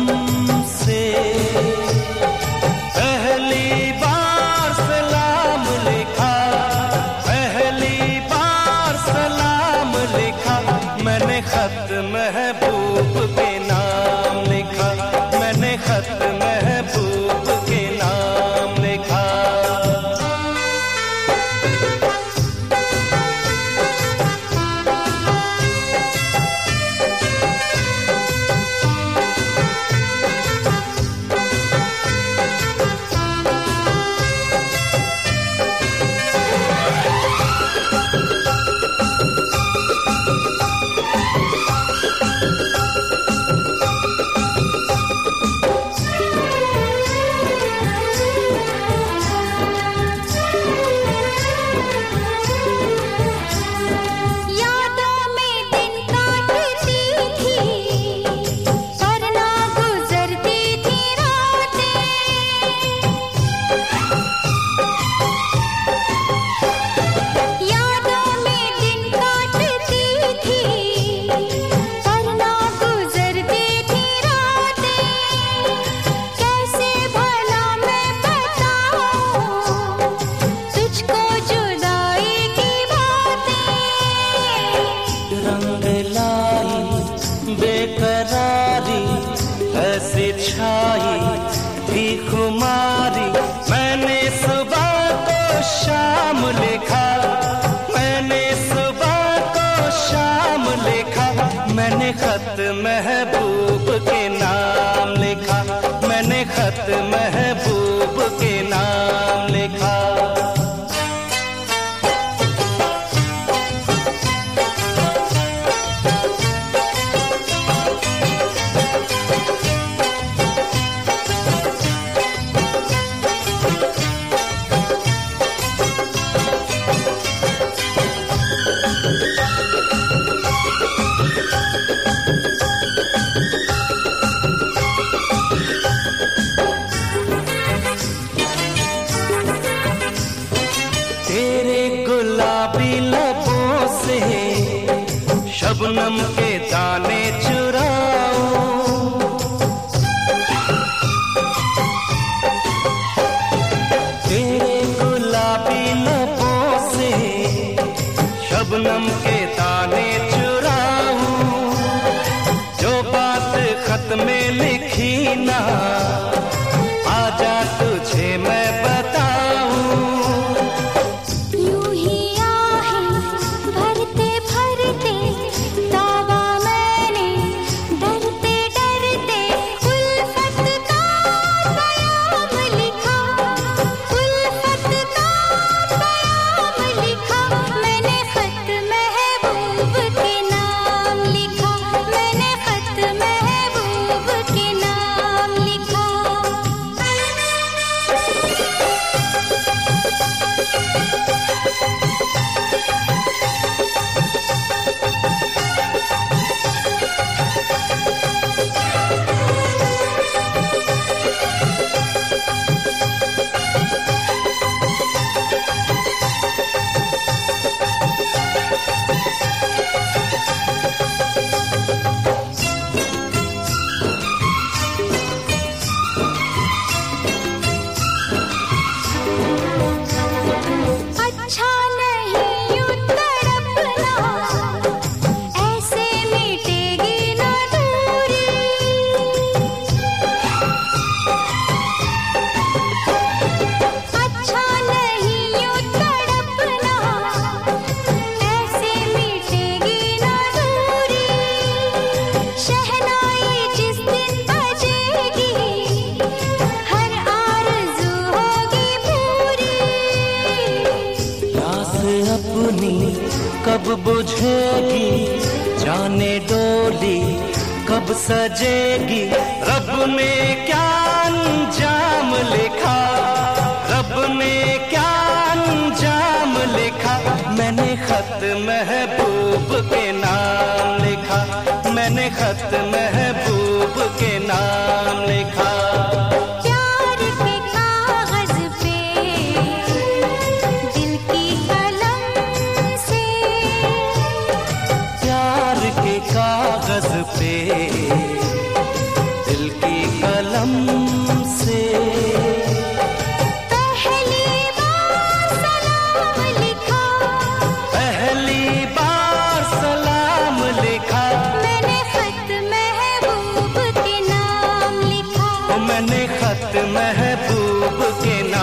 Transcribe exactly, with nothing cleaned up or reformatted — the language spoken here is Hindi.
से पहली बार सलाम लिखा, पहली बार सलाम लिखा, मैंने खत महबूब के नाम लिखा, मैंने खत महबूब के नाम लिखा। बेकरारी ऐसी छाई थी खुमारी, मैंने सुबह को शाम लिखा, मैंने सुबह को शाम लिखा, मैंने खत महबूब के नाम लिखा, मैंने खत महबूब के नाम लिखा। तेरे गुलाबी लबों से शबनम के दाने चुराऊं, तेरे गुलाबी लबों से शबनम के दाने चुराऊं, जो बात खत में लिखी ना आजा तुझे मैं बताऊं। अपनी कब बुझेगी, जाने डोली कब सजेगी, रब ने क्या अंजाम लिखा, रब ने क्या अंजाम लिखा, मैंने खत महबूब के नाम लिखा, मैंने खत महबूब के नाम लिखा। कागज पे दिल की मैंने खत महबूब के